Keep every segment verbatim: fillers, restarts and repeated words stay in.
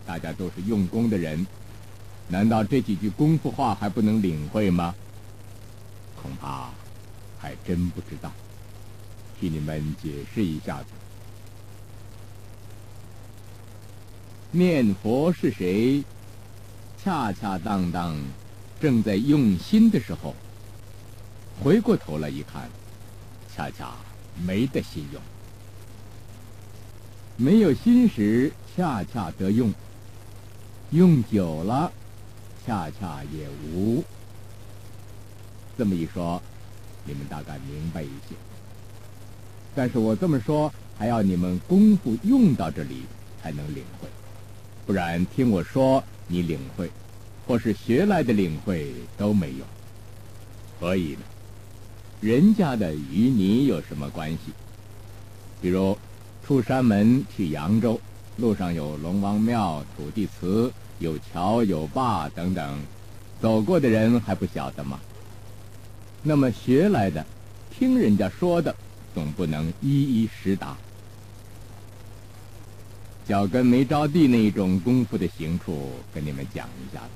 大家都是用功的人，难道这几句功夫话还不能领会吗？恐怕还真不知道，替你们解释一下子。念佛是谁？恰恰当当正在用心的时候，回过头来一看，恰恰没得心用。没有心时，恰恰得用；用久了，恰恰也无。这么一说，你们大概明白一些。但是我这么说，还要你们功夫用到这里才能领会，不然听我说你领会，或是学来的领会都没用。何以呢？人家的与你有什么关系？比如出山门去扬州，路上有龙王庙、土地祠，有桥有坝等等，走过的人还不晓得吗？那么学来的，听人家说的，总不能一一实达。脚跟没着地那种功夫的行处，跟你们讲一下子。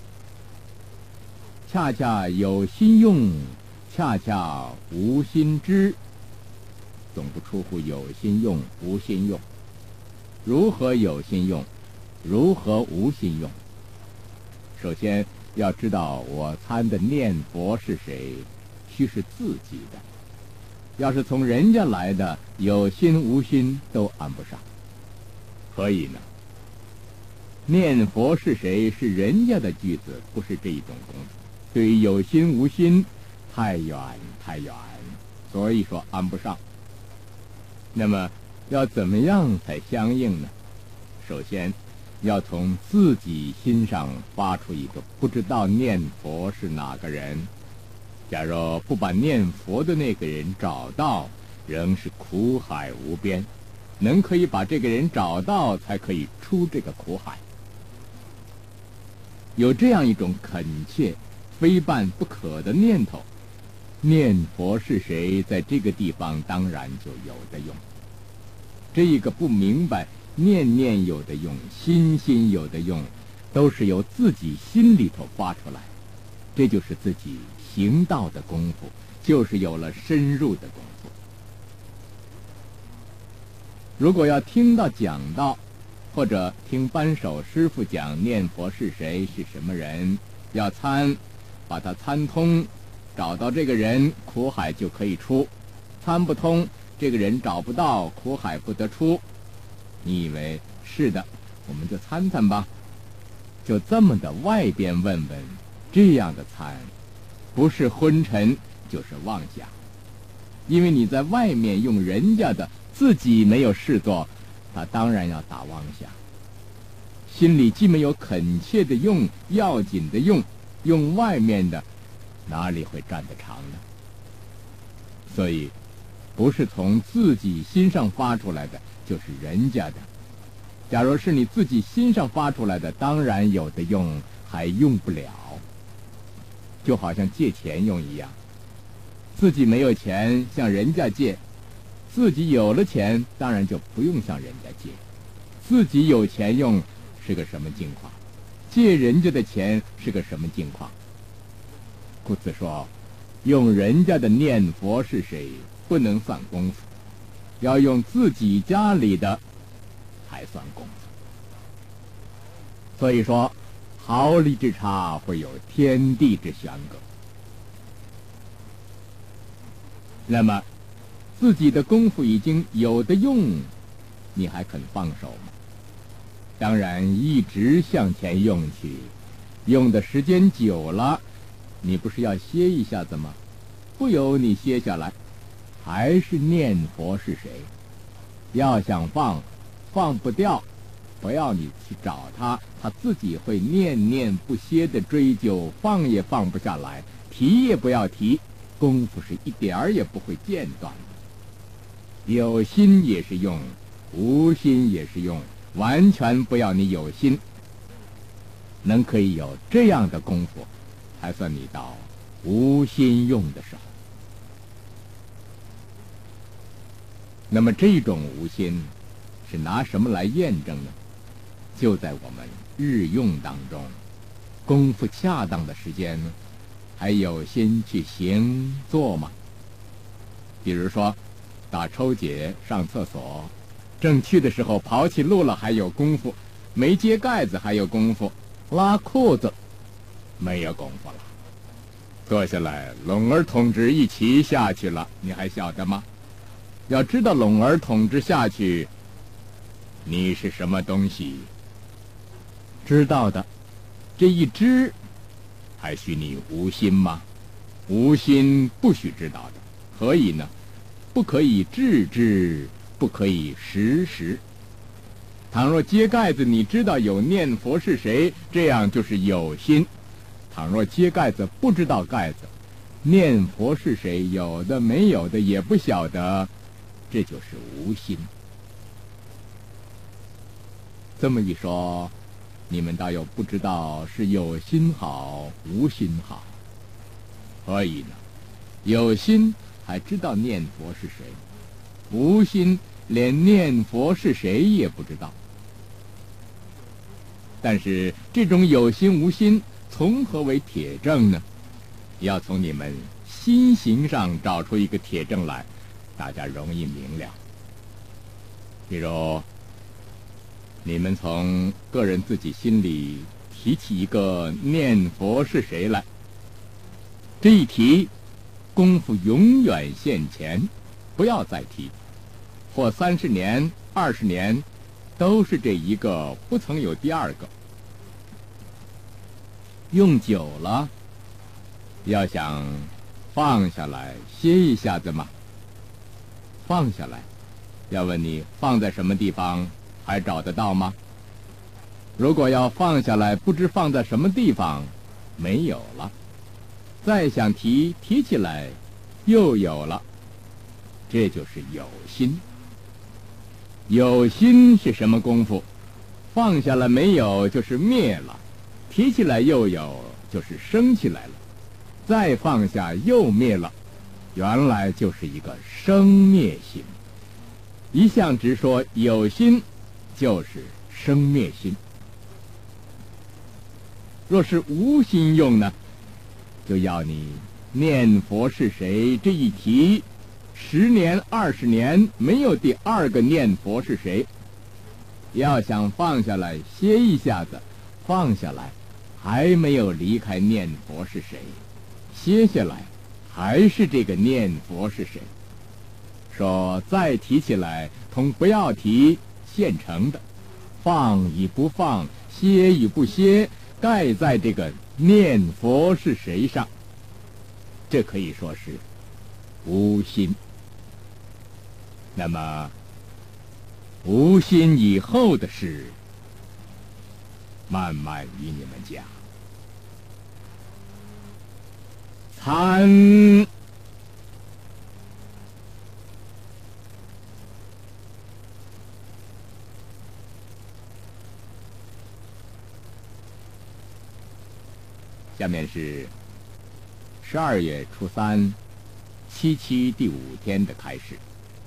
恰恰有心用，恰恰无心知，总不出乎有心用、无心用。如何有心用？如何无心用？首先要知道我参的念佛是谁，须是自己的。要是从人家来的，有心无心都安不上。何以呢？念佛是谁是人家的句子，不是这一种功夫。对于有心无心，太远太远，所以说安不上。那么要怎么样才相应呢？首先要从自己心上发出一个不知道念佛是哪个人。假如不把念佛的那个人找到，仍是苦海无边。能可以把这个人找到，才可以出这个苦海。有这样一种恳切非办不可的念头，念佛是谁，在这个地方当然就有的用。这一个不明白，念念有的用，心心有的用，都是由自己心里头发出来，这就是自己行道的功夫，就是有了深入的功夫。如果要听到讲道，或者听扳手师傅讲念佛是谁是什么人，要参，把它参通，找到这个人，苦海就可以出；参不通，这个人找不到，苦海不得出。你以为是的，我们就参参吧，就这么的外边问问，这样的参不是昏沉就是妄想。因为你在外面用人家的，自己没有事做，他当然要打妄想。心里既没有恳切的用，要紧的用，用外面的，哪里会站得长呢？所以不是从自己心上发出来的，就是人家的。假如是你自己心上发出来的，当然有的用，还用不了。就好像借钱用一样，自己没有钱向人家借，自己有了钱，当然就不用向人家借。自己有钱用是个什么境况？借人家的钱是个什么境况？故此说，用人家的念佛是谁，不能算功夫，要用自己家里的才算功夫。所以说，毫厘之差会有天地之悬隔。那么自己的功夫已经有的用，你还肯放手吗？当然一直向前用去，用的时间久了，你不是要歇一下子吗？不由你歇下来，还是念佛是谁。要想放，放不掉，不要你去找他，他自己会念念不歇的追究，放也放不下来，提也不要提，功夫是一点儿也不会间断的。有心也是用，无心也是用，完全不要你有心。能可以有这样的功夫，才算你到无心用的时候。那么这种无心是拿什么来验证呢？ 就在我们日用当中，功夫恰当的时间，还有心去行做吗？比如说，打抽解、上厕所，正去的时候跑起路了还有功夫，没揭盖子还有功夫，拉裤子没有功夫了。坐下来，拢儿同志一起下去了，你还晓得吗？要知道拢儿同志下去，你是什么东西？知道的，这一知，还许你无心吗？无心不许知道的，何以呢？不可以致知，不可以识识。倘若揭盖子，你知道有念佛是谁，这样就是有心；倘若揭盖子不知道盖子，念佛是谁，有的没有的也不晓得，这就是无心。这么一说，你们倒又不知道是有心好，无心好。何以呢？有心还知道念佛是谁，无心连念佛是谁也不知道。但是这种有心无心从何为铁证呢？要从你们心行上找出一个铁证来，大家容易明了。比如你们从个人自己心里提起一个念佛是谁来，这一提功夫永远现前，不要再提，或三十年二十年都是这一个，不曾有第二个。用久了，要想放下来歇一下子嘛。放下来，要问你放在什么地方，还找得到吗？如果要放下来，不知放在什么地方，没有了。再想提，提起来又有了，这就是有心。有心是什么功夫？放下了没有，就是灭了；提起来又有，就是升起来了；再放下又灭了，原来就是一个生灭心。一向直说有心就是生灭心。若是无心用呢，就要你念佛是谁这一提，十年二十年没有第二个念佛是谁。要想放下来歇一下子，放下来还没有离开念佛是谁，歇下来还是这个念佛是谁。说再提起来同不要提现成的，放与不放，歇与不歇，盖在这个念佛是谁上，这可以说是无心。那么无心以后的事，慢慢与你们讲。参下面是十二月初三，七七第五天的开始。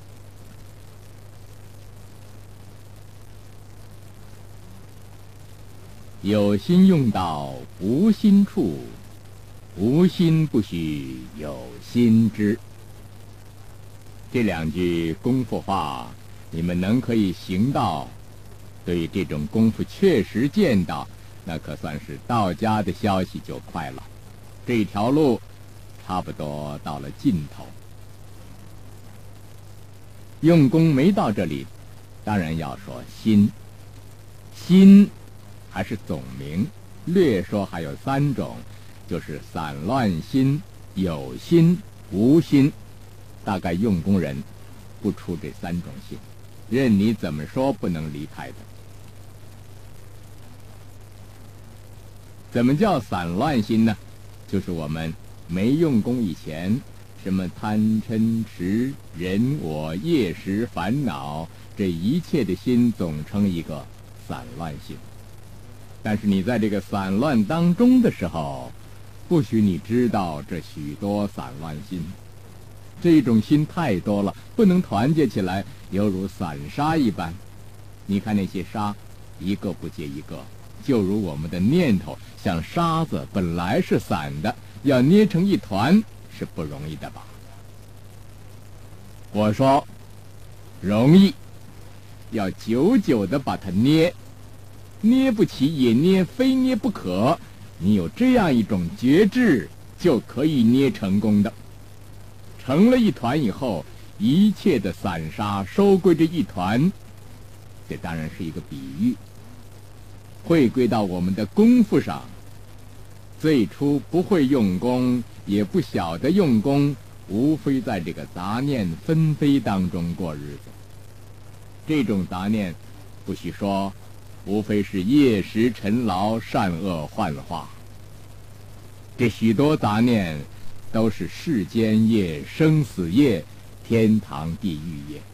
有心用到无心处，无心不许有心知。这两句功夫话，你们能可以行到，对这种功夫确实见到，那可算是到家的消息就快了。这条路差不多到了尽头。用功没到这里，当然要说心。心还是总名，略说还有三种，就是散乱心、有心、无心。大概用功人不出这三种心，任你怎么说不能离开的。怎么叫散乱心呢？就是我们没用功以前，什么贪嗔痴人我业识烦恼，这一切的心总称一个散乱心。但是你在这个散乱当中的时候，不许你知道这许多散乱心。这种心太多了，不能团结起来，犹如散沙一般。你看那些沙， 一个不接一个，就如我们的念头像沙子本来是散的，要捏成一团是不容易的吧？我说容易，要久久的把它捏，捏不起也捏，非捏不可。你有这样一种觉知，就可以捏成功的。成了一团以后，一切的散沙收归这一团，这当然是一个比喻，会归到我们的功夫上。最初不会用功，也不晓得用功，无非在这个杂念纷飞当中过日子。这种杂念不许说，无非是夜时尘劳，善恶幻化。这许多杂念都是世间业、生死业、天堂地狱业。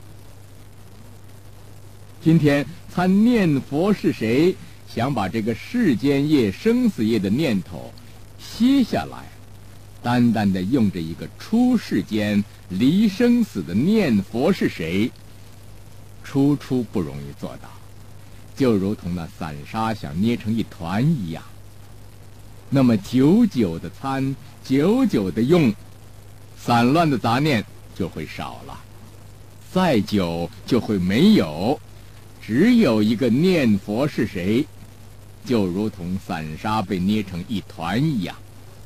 今天参念佛是谁，想把这个世间业、生死业的念头歇下来，单单的用着一个出世间离生死的念佛是谁，初初不容易做到，就如同那散沙想捏成一团一样。那么久久的参，久久的用，散乱的杂念就会少了，再久就会没有，只有一个念佛是谁，就如同散沙被捏成一团一样。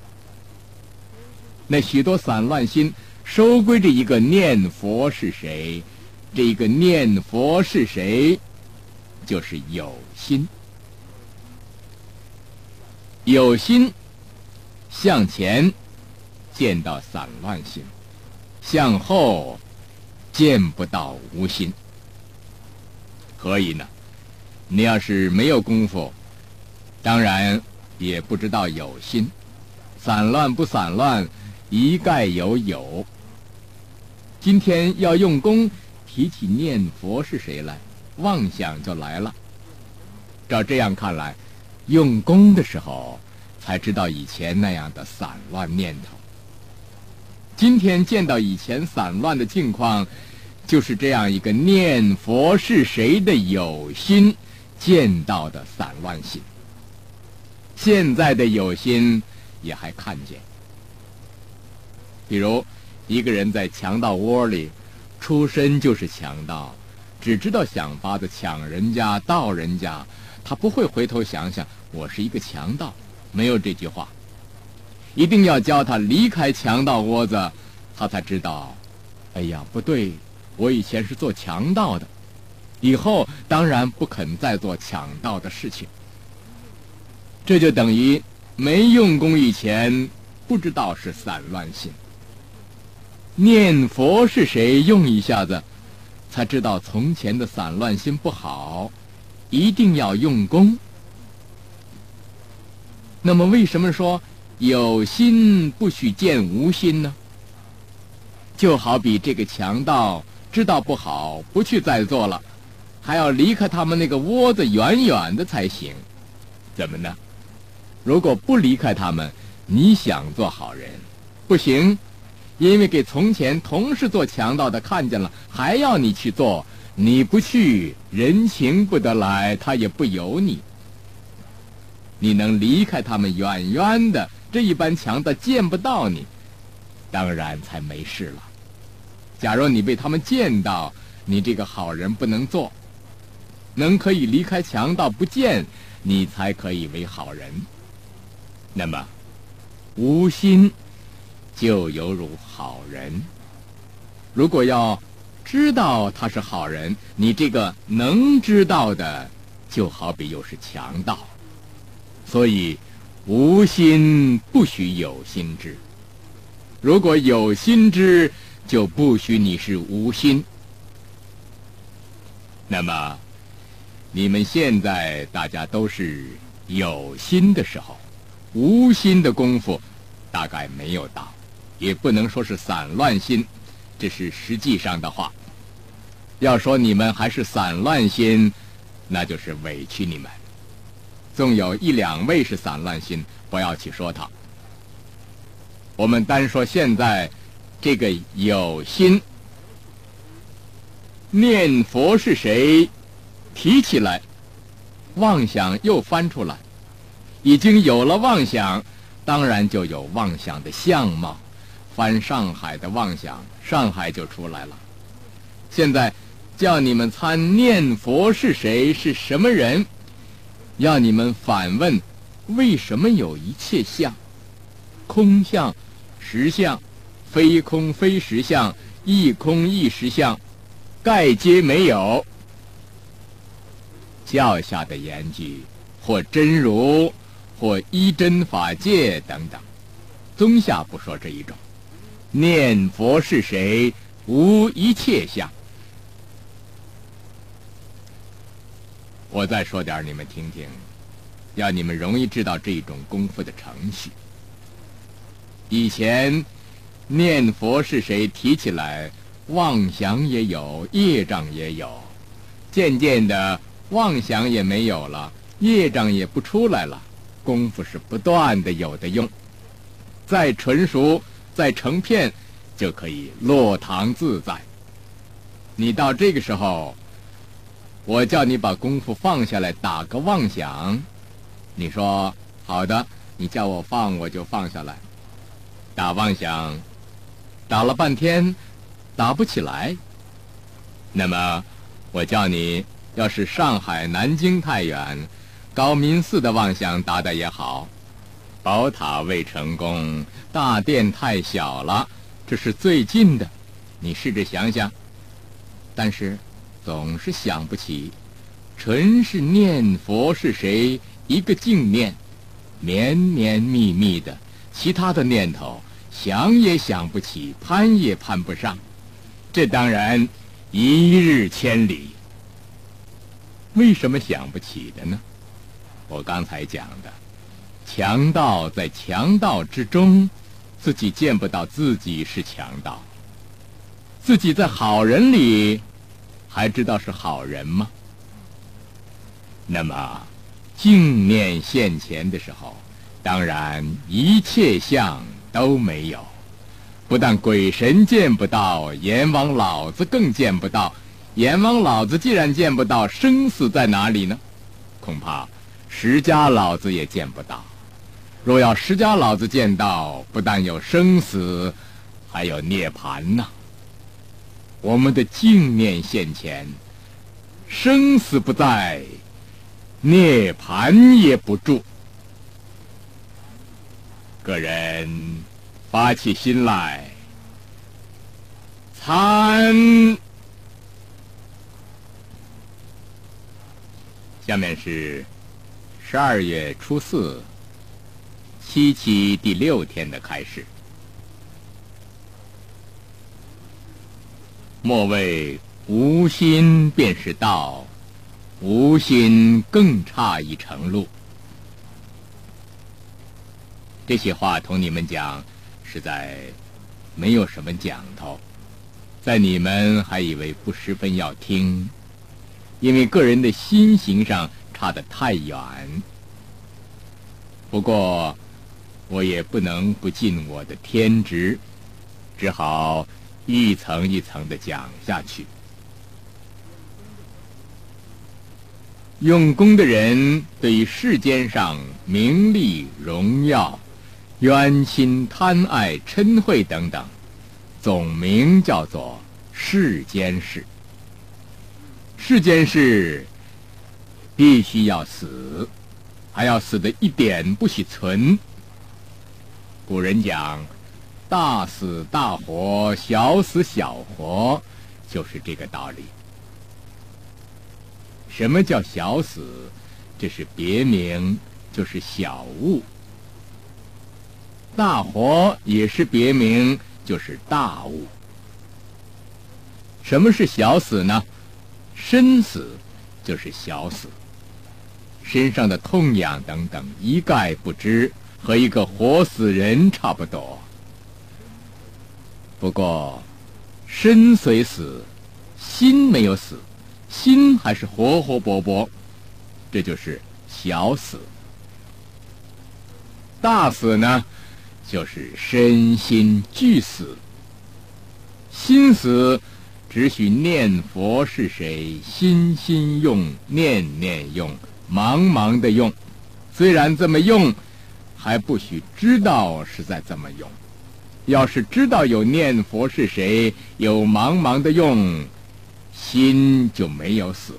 那许多散乱心收归着一个念佛是谁，这一个念佛是谁，就是有心。有心向前见到散乱心，向后见不到无心。何以呢？你要是没有功夫，当然也不知道有心。散乱不散乱，一概有有。今天要用功，提起念佛是谁来，妄想就来了。照这样看来，用功的时候才知道以前那样的散乱念头。今天见到以前散乱的境况，就是这样一个念佛是谁的有心见到的散乱心。现在的有心也还看见，比如一个人在强盗窝里，出身就是强盗，只知道想法子抢人家盗人家，他不会回头想想我是一个强盗，没有这句话。一定要教他离开强盗窝子，他才知道，哎呀不对，我以前是做强盗的，以后当然不肯再做强盗的事情。这就等于没用功以前不知道是散乱心。念佛是谁，用一下子才知道从前的散乱心不好，一定要用功。那么为什么说有心不许见无心呢？就好比这个强盗知道不好，不去再做了，还要离开他们那个窝子远远的才行。怎么呢？如果不离开他们，你想做好人不行，因为给从前同是做强盗的看见了，还要你去做，你不去，人情不得来，他也不由你。你能离开他们远远的，这一般强盗见不到你，当然才没事了。假如你被他们见到，你这个好人不能做，能可以离开强盗不见，你才可以为好人。那么无心就犹如好人。如果要知道他是好人，你这个能知道的就好比又是强盗。所以无心不许有心知，如果有心知，就不许你是无心。那么你们现在大家都是有心的时候，无心的功夫大概没有到，也不能说是散乱心，这是实际上的话。要说你们还是散乱心，那就是委屈你们。纵有一两位是散乱心，不要去说他。我们单说现在这个有心，念佛是谁提起来， 妄想又翻出来，已经有了妄想，当然就有妄想的相貌。翻上海的妄想，上海就出来了。现在叫你们参念佛是谁，是什么人，要你们反问，为什么有一切相？空相、实相、非空非实相、亦空亦实相，概皆没有。教下的言句，或真如，或依真法界等等，宗下不说这一种。念佛是谁，无一切相。我再说点你们听听，要你们容易知道这种功夫的程序。以前念佛是谁提起来，妄想也有，业障也有，渐渐的妄想也没有了，业障也不出来了，功夫是不断的有的用。再纯熟，再成片，就可以落堂自在。你到这个时候，我叫你把功夫放下来，打个妄想，你说好的，你叫我放我就放下来。打妄想打了半天打不起来，那么我叫你要是上海南京太远，高明寺的妄想打得也好，宝塔未成功，大殿太小了，这是最近的，你试着想想。但是总是想不起，纯是念佛是谁，一个净念，绵绵密密的，其他的念头想也想不起，攀也攀不上，这当然一日千里。为什么想不起的呢？我刚才讲的，强盗在强盗之中，自己见不到自己是强盗，自己在好人里还知道是好人吗？那么净念现前的时候，当然一切相都没有，不但鬼神见不到，阎王老子更见不到。阎王老子既然见不到，生死在哪里呢？恐怕释迦老子也见不到。若要释迦老子见到，不但有生死，还有涅槃呐。我们的净念现前，生死不在，涅槃也不住。个人发起心来，参。下面是十二月初四，七期第六天的开始。莫谓无心便是道，无心更差一程路。这些话同你们讲，实在没有什么讲头，在你们还以为不十分要听，因为个人的心行上差得太远。不过我也不能不尽我的天职，只好一层一层地讲下去。用功的人对于世间上名利荣耀、冤亲贪爱嗔恚等等，总名叫做世间事。世间事必须要死，还要死的一点不许存。古人讲大死大活，小死小活，就是这个道理。什么叫小死？这是别名，就是小物。大活也是别名，就是大物。什么是小死呢？身死就是小死，身上的痛痒等等一概不知，和一个活死人差不多。不过身虽死，心没有死，心还是活活勃勃，这就是小死。大死呢，就是身心俱死。心死只许念佛是谁，心心用，念念用， 茫茫的用，虽然这么用，还不许知道是在这么用。要是知道有念佛是谁，有茫茫的用，心就没有死。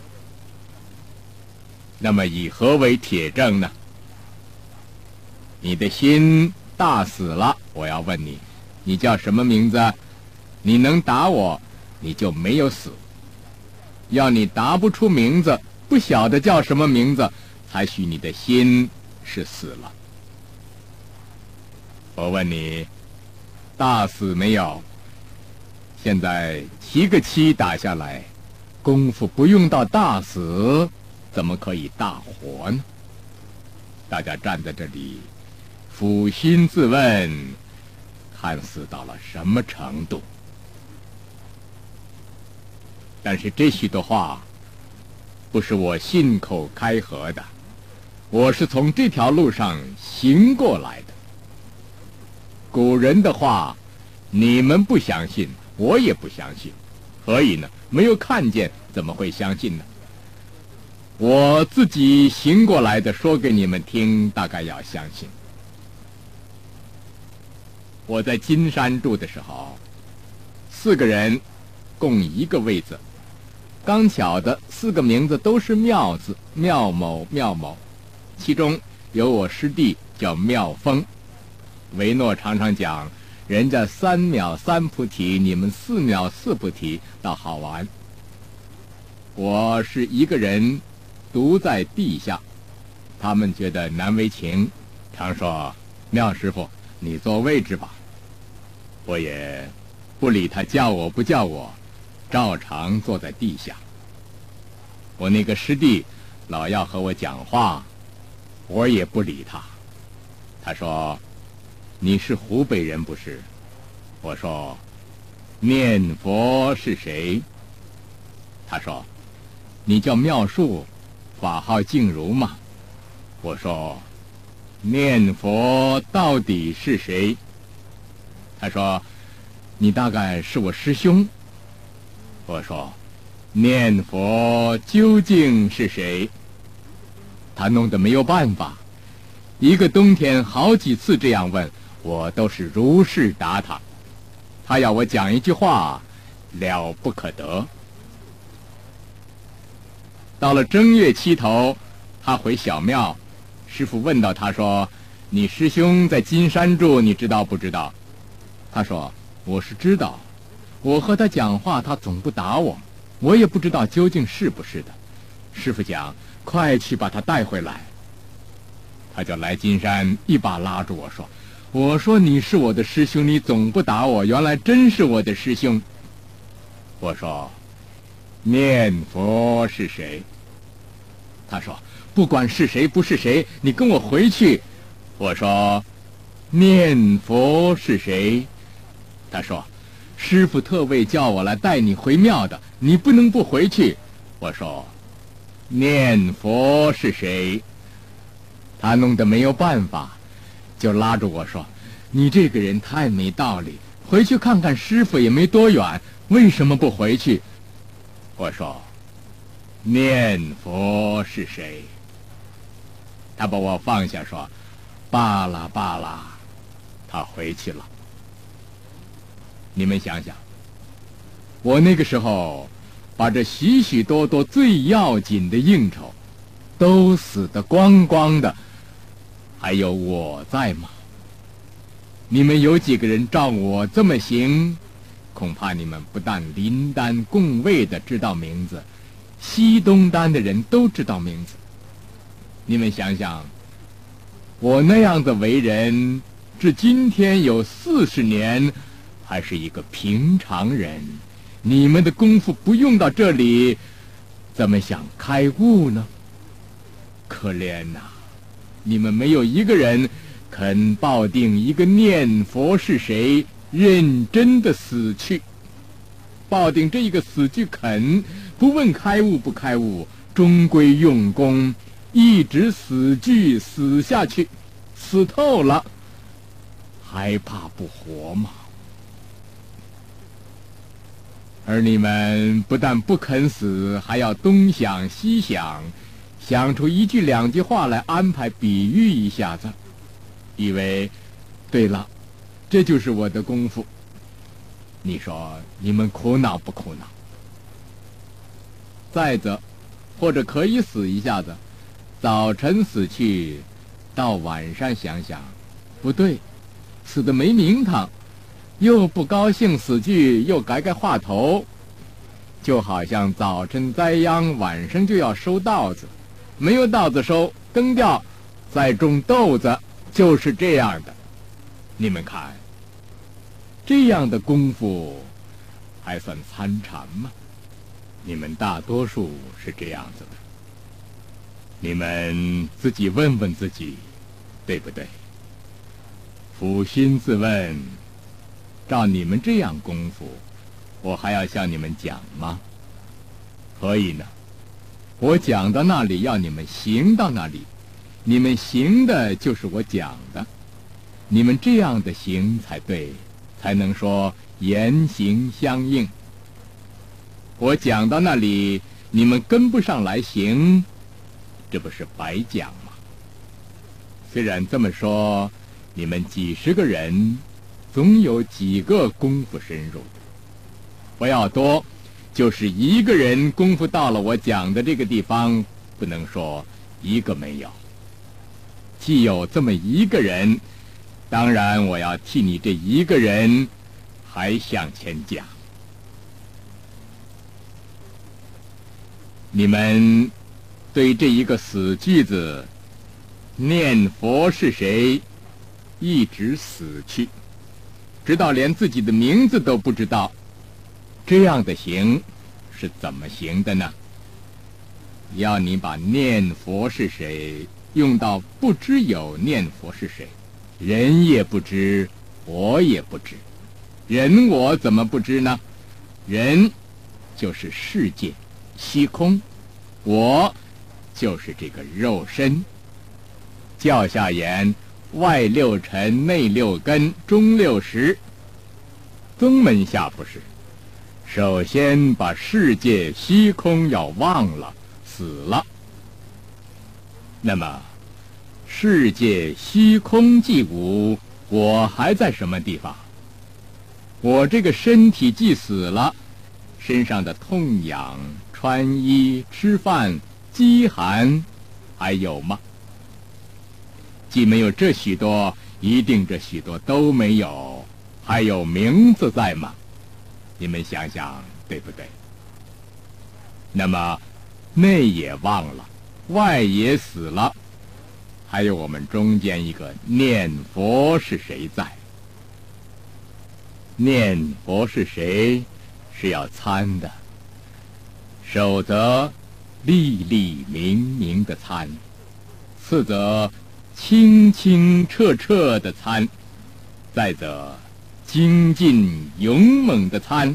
那么以何为铁证呢？你的心大死了，我要问你，你叫什么名字？你能答我，你就没有死。要你答不出名字，不晓得叫什么名字，才许你的心是死了。我问你，大死没有？现在七个七打下来，功夫不用到大死，怎么可以大活呢？大家站在这里，抚心自问，看死到了什么程度？但是这许多话，不是我信口开河的，我是从这条路上行过来的。古人的话，你们不相信，我也不相信，何以呢？没有看见，怎么会相信呢？我自己行过来的，说给你们听，大概要相信。我在金山住的时候，四个人共一个位子，刚巧的四个名字都是妙字，妙某妙某，其中有我师弟叫妙峰。维诺常常讲，人家三秒三菩提，你们四秒四菩提，倒好玩。我是一个人独在地下，他们觉得难为情，常说妙师傅你坐位置吧。我也不理他叫我不叫我，照常坐在地下。我那个师弟老要和我讲话，我也不理他。他说，你是湖北人不是？我说，念佛是谁？他说，你叫妙树，法号静如嘛。我说，念佛到底是谁？他说，你大概是我师兄。我说，念佛究竟是谁？他弄得没有办法，一个冬天好几次这样问，我都是如实答他。他要我讲一句话，了不可得。到了正月七头，他回小庙，师父问到他说，你师兄在金山住，你知道不知道？他说，我是知道，我和他讲话，他总不答我，我也不知道究竟是不是的。师父讲，快去把他带回来。他就来金山，一把拉住我说，我说你是我的师兄，你总不答我，原来真是我的师兄。我说，念佛是谁？他说，不管是谁不是谁，你跟我回去。我说，念佛是谁？他说，师父特为叫我来带你回庙的，你不能不回去。我说，念佛是谁？他弄得没有办法，就拉住我说，你这个人太没道理，回去看看师父也没多远，为什么不回去？我说，念佛是谁？他把我放下说，罢了罢了，他回去了。你们想想，我那个时候把这许许多多最要紧的应酬都死得光光的，还有我在吗？你们有几个人照我这么行，恐怕你们不但林丹共卫的知道名字，西东丹的人都知道名字。你们想想，我那样的为人，至今天有四十年，还是一个平常人，你们的功夫不用到这里，怎么想开悟呢？可怜呐、啊，你们没有一个人肯抱定一个念佛是谁，认真的死去。抱定这一个死去肯，不问开悟不开悟，终归用功，一直死去死下去，死透了，还怕不活吗？而你们不但不肯死，还要东想西想， 想出一句两句话来安排比喻一下子，以为对了，这就是我的功夫。你说你们苦恼不苦恼？再者，或者可以死一下子，早晨死去，到晚上想想，不对，死得没名堂，又不高兴死去，又改改话头，就好像早晨栽秧，晚上就要收稻子，没有稻子收，耕掉，再种豆子，就是这样的。你们看，这样的功夫还算参禅吗？你们大多数是这样子的，你们自己问问自己，对不对？扪心自问，照你们这样功夫，我还要向你们讲吗？可以呢，我讲到那里，要你们行到那里，你们行的就是我讲的，你们这样的行才对，才能说言行相应。我讲到那里，你们跟不上来行，这不是白讲吗？虽然这么说，你们几十个人，总有几个功夫深入的。不要多，就是一个人功夫到了我讲的这个地方，不能说一个没有。既有这么一个人，当然我要替你这一个人还向前讲。你们对这一个死句子念佛是谁一直死去，直到连自己的名字都不知道，这样的行是怎么行的呢？要你把念佛是谁用到不知有念佛是谁，人也不知，我也不知。人我怎么不知呢？人就是世界虚空，我就是这个肉身。教下言，外六尘，内六根，中六识。宗门下不是，首先把世界虚空要忘了，死了。那么世界虚空既无，我还在什么地方？我这个身体既死了，身上的痛痒、穿衣、吃饭、饥寒还有吗？既没有这许多，一定这许多都没有，还有名字在吗？你们想想，对不对？那么内也忘了，外也死了，还有我们中间一个念佛是谁在？念佛是谁是要参的，首则粒粒明明的参，次则清清澈澈的参，再则精进勇猛的参。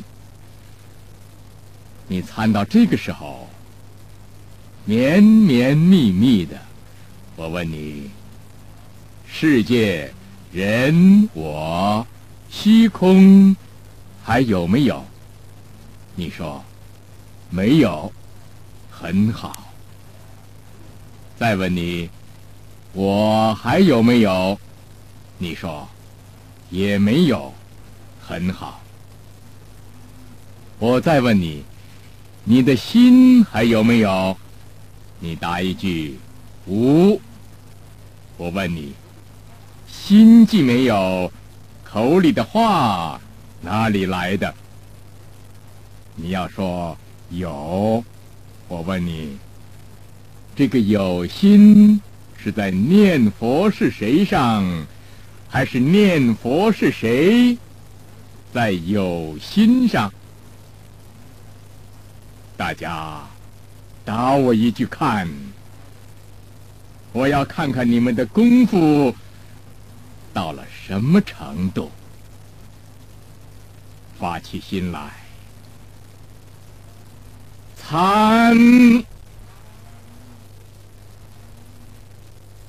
你参到这个时候，绵绵密密的，我问你，世界、人、我、虚空还有没有？你说没有，很好。再问你，我还有没有？你说也没有，很好。我再问你，你的心还有没有？你答一句无。我问你，心既没有，口里的话哪里来的？你要说有，我问你，这个有心是在念佛是谁上，还是念佛是谁在有心上？大家答我一句看，我要看看你们的功夫到了什么程度。发起心来，参